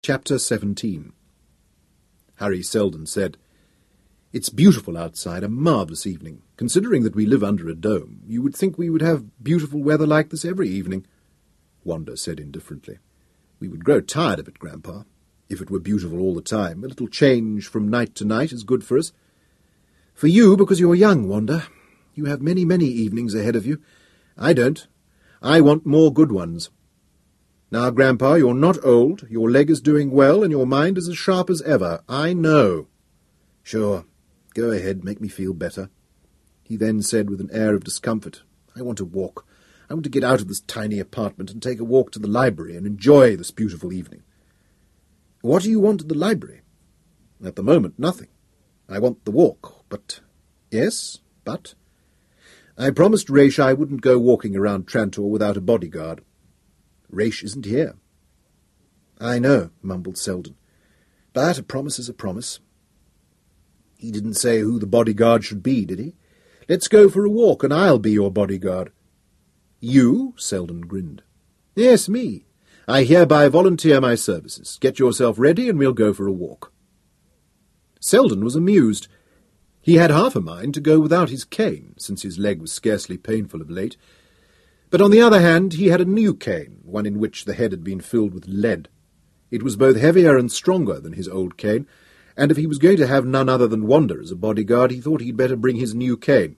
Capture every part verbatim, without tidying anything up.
Chapter seventeen. Harry Selden said, "It's beautiful outside, a marvellous evening. Considering that we live under a dome, you would think we would have beautiful weather like this every evening." Wanda said indifferently, "We would grow tired of it, Grandpa, if it were beautiful all the time. A little change from night to night is good for us." "For you, because you're young, Wanda. You have many, many evenings ahead of you. I don't. I want more good ones. Now, Grandpa, you're not old, your leg is doing well, and your mind is as sharp as ever. I know." "Sure. Go ahead, make me feel better." He then said with an air of discomfort, "I want to walk. I want to get out of this tiny apartment and take a walk to the library and enjoy this beautiful evening." "What do you want at the library?" "At the moment, nothing. I want the walk, but—" "Yes, but—" "I promised Rache I wouldn't go walking around Trantor without a bodyguard. Rache isn't here." "I know," mumbled Selden, "but a promise is a promise." "He didn't say who the bodyguard should be, did he? Let's go for a walk, and I'll be your bodyguard." "You?" Selden grinned. "Yes, me. I hereby volunteer my services. Get yourself ready, and we'll go for a walk." Selden was amused. He had half a mind to go without his cane, since his leg was scarcely painful of late. But on the other hand, he had a new cane, one in which the head had been filled with lead. It was both heavier and stronger than his old cane, and if he was going to have none other than Wanda as a bodyguard, he thought he'd better bring his new cane.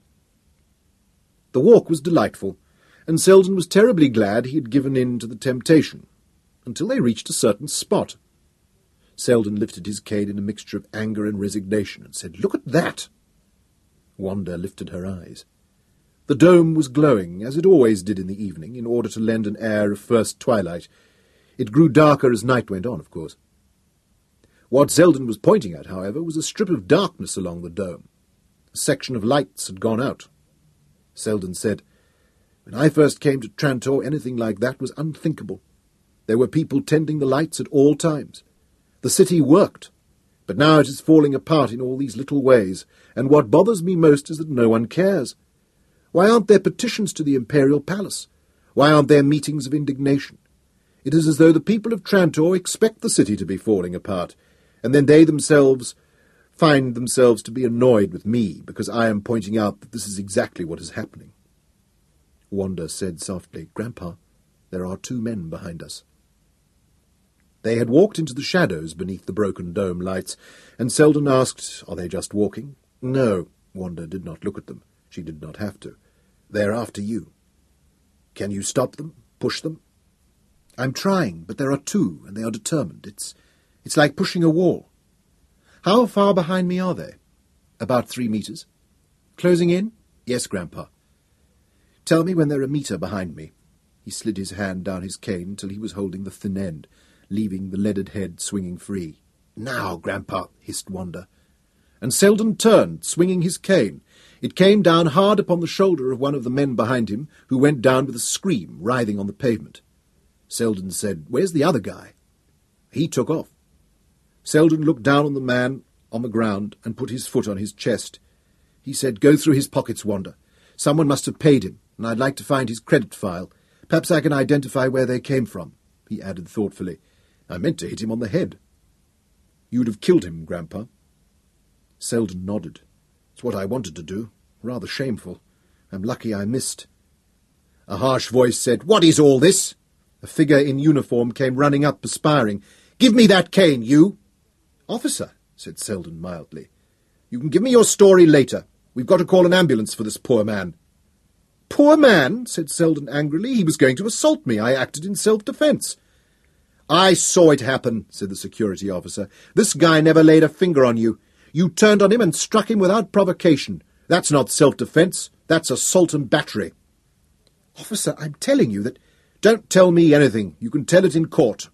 The walk was delightful, and Selden was terribly glad he had given in to the temptation, until they reached a certain spot. Selden lifted his cane in a mixture of anger and resignation, and said, "Look at that!" Wanda lifted her eyes. The dome was glowing, as it always did in the evening, in order to lend an air of first twilight. It grew darker as night went on, of course. What Selden was pointing at, however, was a strip of darkness along the dome. A section of lights had gone out. Selden said, "When I first came to Trantor, anything like that was unthinkable. There were people tending the lights at all times. The city worked, but now it is falling apart in all these little ways, and what bothers me most is that no one cares. Why aren't there petitions to the Imperial Palace? Why aren't there meetings of indignation? It is as though the people of Trantor expect the city to be falling apart, and then they themselves find themselves to be annoyed with me because I am pointing out that this is exactly what is happening." Wanda said softly, "Grandpa, there are two men behind us." They had walked into the shadows beneath the broken dome lights, and Selden asked, "Are they just walking?" "No." Wanda did not look at them. She did not have to. "They're after you." "Can you stop them? Push them?" "I'm trying, but there are two, and they are determined. It's, it's like pushing a wall." "How far behind me are they?" "About three metres." "Closing in?" "Yes, Grandpa." "Tell me when they're a metre behind me." He slid his hand down his cane until he was holding the thin end, leaving the leaded head swinging free. "Now, Grandpa," hissed Wanda. And Selden turned, swinging his cane. It came down hard upon the shoulder of one of the men behind him, who went down with a scream, writhing on the pavement. Selden said, "Where's the other guy?" He took off. Selden looked down on the man on the ground and put his foot on his chest. He said, "Go through his pockets, Wanda. Someone must have paid him, and I'd like to find his credit file. Perhaps I can identify where they came from," he added thoughtfully. "I meant to hit him on the head." "You'd have killed him, Grandpa." Selden nodded. "It's what I wanted to do. Rather shameful. I'm lucky I missed." A harsh voice said, "What is all this?" A figure in uniform came running up, perspiring. "Give me that cane, you!" "Officer," said Selden mildly, "you can give me your story later. We've got to call an ambulance for this poor man." "Poor man?" said Selden angrily. "He was going to assault me. I acted in self-defence." "I saw it happen," said the security officer. "This guy never laid a finger on you. You turned on him and struck him without provocation. That's not self-defence. That's assault and battery." "Officer, I'm telling you that—" "Don't tell me anything. You can tell it in court."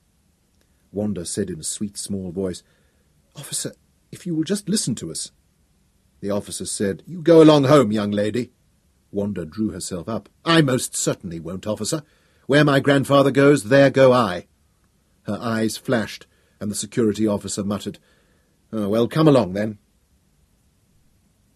Wanda said in a sweet, small voice, "Officer, if you will just listen to us." The officer said, "You go along home, young lady." Wanda drew herself up. "I most certainly won't, officer. Where my grandfather goes, there go I." Her eyes flashed, and the security officer muttered, "Oh, well, come along, then."